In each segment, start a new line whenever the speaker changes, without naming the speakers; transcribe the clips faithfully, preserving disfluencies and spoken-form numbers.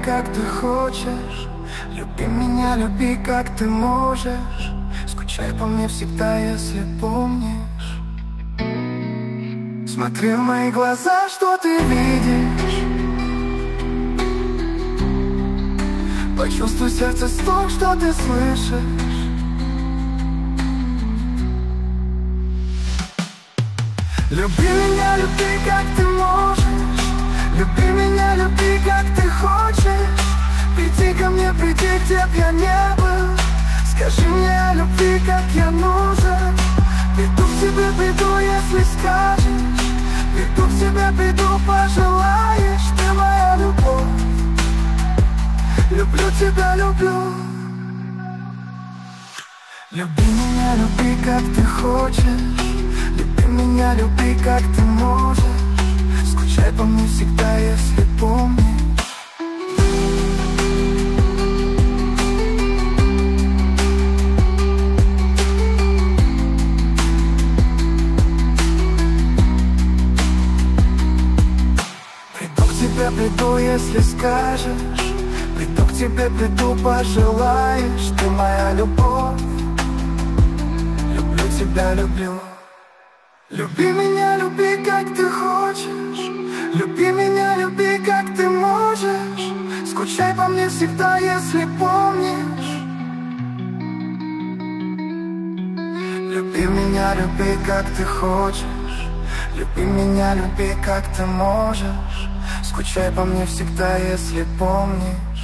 как ты хочешь. Люби меня, люби, как ты можешь. Скучай по мне всегда, если помнишь. Смотри в мои глаза, что ты видишь. Почувствуй сердце стук, что ты слышишь. Люби меня, люби, как ты можешь. Люби меня, люби, как ты хочешь. Приди ко мне, приди, где б я не был. Скажи мне о любви, как я нужен. Приду к тебе, приду, если скажешь. Приду к тебе, приду, пожелаешь. Ты моя любовь. Люблю тебя, люблю. Люби меня, люби, как ты хочешь. Люби меня, люби, как ты можешь. Скучай по мне всегда, если помнишь. Приду к тебе, приду, если скажешь. Приду к тебе, приду, пожелаешь. Ты моя любовь. Люблю тебя, люблю. Люби меня, люби, как ты хочешь. Люби меня, люби, как ты можешь. Скучай по мне всегда, если помнишь. Люби меня, люби, как ты хочешь. Люби меня, люби, как ты можешь. Скучай по мне всегда, если помнишь.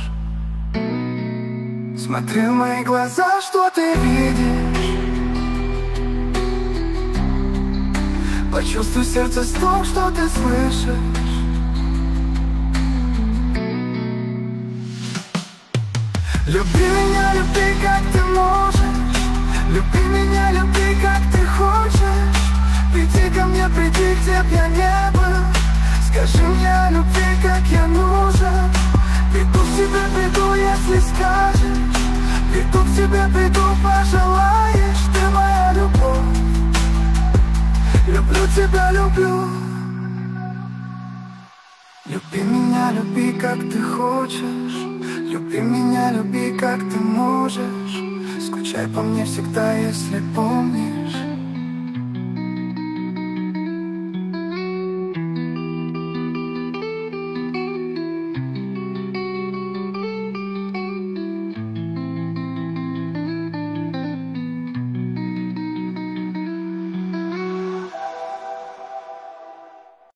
Смотри в мои глаза, что ты видишь. Почувствуй сердце стук, что ты слышишь. Люби меня, люби, как ты можешь. Люби меня, люби, как ты хочешь. Приди ко мне, приди, где б я не был. Скажи мне о любви, как я нужен. Приду к тебе, приду, если скажешь. Приду к тебе, приду, пожелаешь. Ты моя любовь. Люблю тебя, люблю. Люби меня, люби, как ты хочешь. Люби меня, люби, как ты можешь. Скучай по мне всегда, если помнишь.